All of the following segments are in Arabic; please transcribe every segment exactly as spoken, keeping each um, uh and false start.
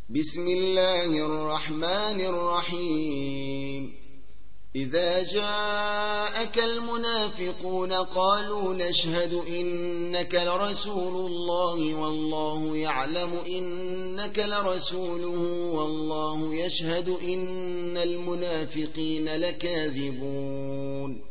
بسم الله الرحمن الرحيم إذا جاءك المنافقون قالوا نشهد إنك لرسول الله والله يعلم إنك لرسوله والله يشهد إن المنافقين لكاذبون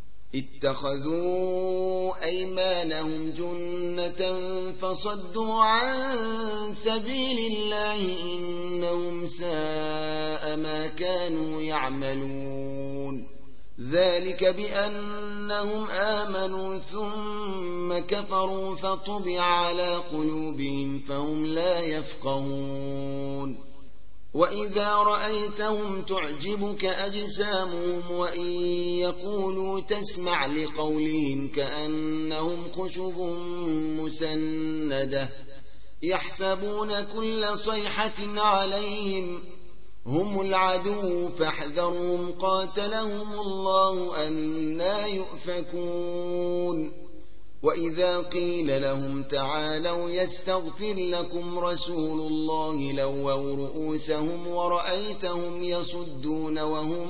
اتخذوا أيمانهم جنة فصدوا عن سبيل الله إنهم ساء ما كانوا يعملون ذلك بأنهم آمنوا ثم كفروا فطبع على قلوبهم فهم لا يفقهون وإذا رأيتهم تعجبك أجسامهم وإن يقولوا تسمع لقولهم كأنهم خشب مسندة يحسبون كل صيحة عليهم هم العدو فاحذرهم قاتلهم الله أنى يؤفكون وإذا قيل لهم تعالوا يستغفر لكم رسول الله لووا رؤوسهم ورأيتهم يصدون وهم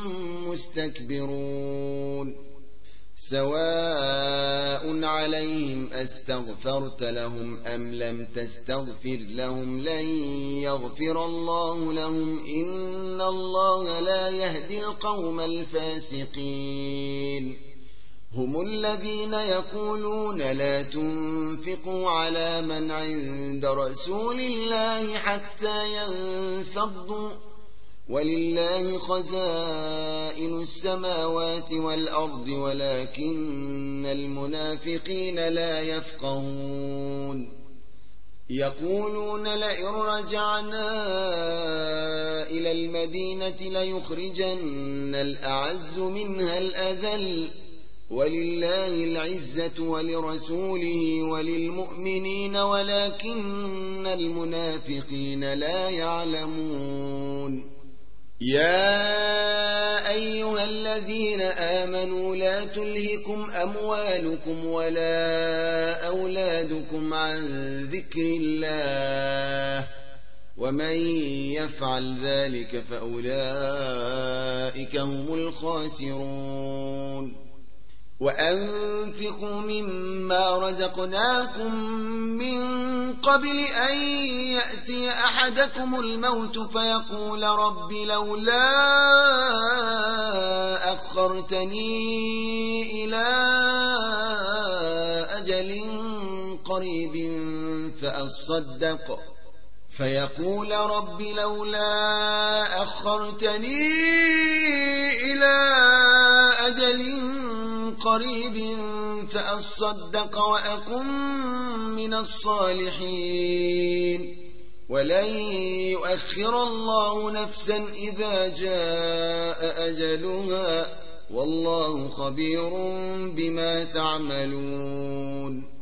مستكبرون سواء عليهم أستغفرت لهم أم لم تستغفر لهم لن يغفر الله لهم إن الله لا يهدي القوم الفاسقين هم الذين يقولون لا تنفقوا على من عند رسول الله حتى ينفضوا ولله خزائن السماوات والأرض ولكن المنافقين لا يفقهون يقولون لئن رجعنا إلى المدينة ليخرجن الأعز منها الأذل ولله العزة ولرسوله وللمؤمنين ولكن المنافقين لا يعلمون يا أيها الذين آمنوا لا تلهكم أموالكم ولا أولادكم عن ذكر الله ومن يفعل ذلك فأولئك هم الخاسرون وأنفقوا مما رزقناكم من قبل أن يأتي أحدكم الموت فيقول رب لولا أخرتني إلى أجل قريب فأصدق فيقول رب لولا أخرتني إلى أجل قريب فأصدق وأكن من الصالحين ولن يؤخر الله نفسا إذا جاء أجلها والله خبير بما تعملون